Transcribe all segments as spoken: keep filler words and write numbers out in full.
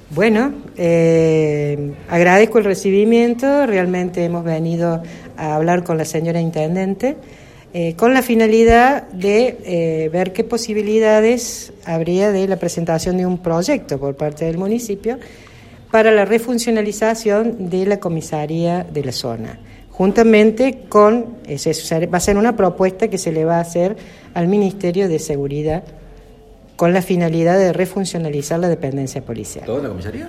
Bueno, eh, agradezco el recibimiento. Realmente hemos venido a hablar con la señora Intendente eh, con la finalidad de eh, ver qué posibilidades habría de la presentación de un proyecto por parte del municipio para la refuncionalización de la comisaría de la zona, juntamente con, eso va a ser una propuesta que se le va a hacer al Ministerio de Seguridad con la finalidad de refuncionalizar la dependencia policial. ¿Toda la comisaría?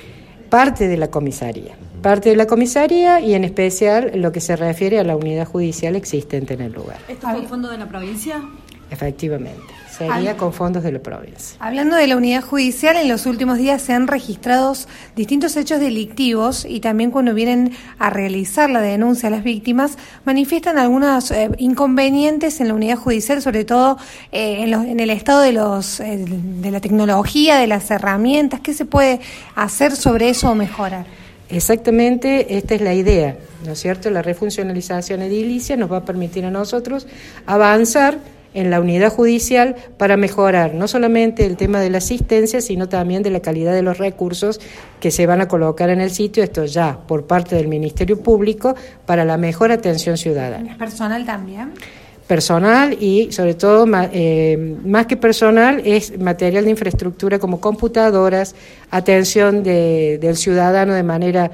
Parte de la comisaría, parte de la comisaría y en especial lo que se refiere a la unidad judicial existente en el lugar. ¿Esto es con fondos de la provincia? Efectivamente, sería con fondos de la provincia. Hablando de la unidad judicial, en los últimos días se han registrado distintos hechos delictivos y también cuando vienen a realizar la denuncia a las víctimas manifiestan algunos eh, inconvenientes en la unidad judicial, sobre todo eh, en, los, en el estado de los eh, de la tecnología, de las herramientas. ¿Qué se puede hacer sobre eso o mejorar? Exactamente, esta es la idea, ¿no es cierto? La refuncionalización edilicia nos va a permitir a nosotros avanzar en la unidad judicial para mejorar no solamente el tema de la asistencia, sino también de la calidad de los recursos que se van a colocar en el sitio, esto ya por parte del Ministerio Público, para la mejor atención ciudadana. ¿Personal también? Personal y sobre todo, eh, más que personal, es material de infraestructura como computadoras, atención de, del ciudadano de manera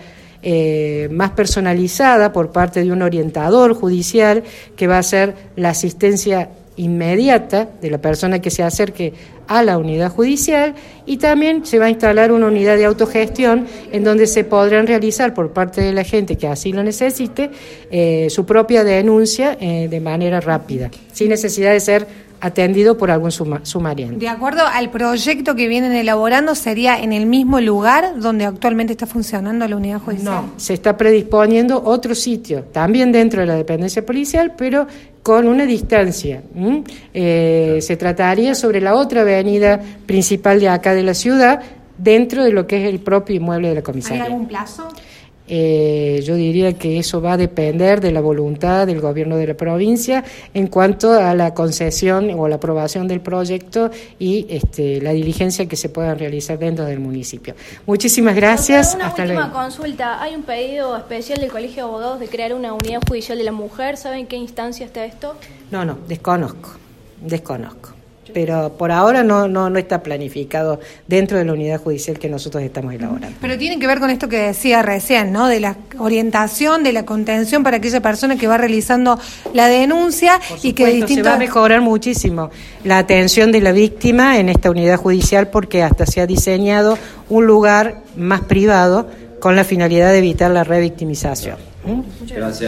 Eh, más personalizada por parte de un orientador judicial que va a hacer la asistencia inmediata de la persona que se acerque a la unidad judicial, y también se va a instalar una unidad de autogestión en donde se podrán realizar por parte de la gente que así lo necesite eh, su propia denuncia eh, de manera rápida, sin necesidad de ser atendido por algún suma, sumariante. De acuerdo al proyecto que vienen elaborando, ¿sería en el mismo lugar donde actualmente está funcionando la unidad judicial? No, se está predisponiendo otro sitio, también dentro de la dependencia policial, pero con una distancia. ¿Mm? Eh, se trataría sobre la otra avenida principal de acá de la ciudad, dentro de lo que es el propio inmueble de la comisaría. ¿Hay algún plazo? Eh, yo diría que eso va a depender de la voluntad del gobierno de la provincia en cuanto a la concesión o la aprobación del proyecto y este, la diligencia que se pueda realizar dentro del municipio. Muchísimas gracias. Una Hasta última luego. consulta. Hay un pedido especial del Colegio de Abogados de crear una unidad judicial de la mujer. ¿Saben en qué instancia está esto? No, no, desconozco, desconozco. Pero por ahora no, no, no está planificado dentro de la unidad judicial que nosotros estamos elaborando. Pero tiene que ver con esto que decía recién, ¿no? De la orientación, de la contención para aquella persona que va realizando la denuncia. Por y que distintos... se va a mejorar muchísimo la atención de la víctima en esta unidad judicial, porque hasta se ha diseñado un lugar más privado con la finalidad de evitar la revictimización. ¿Mm? Gracias.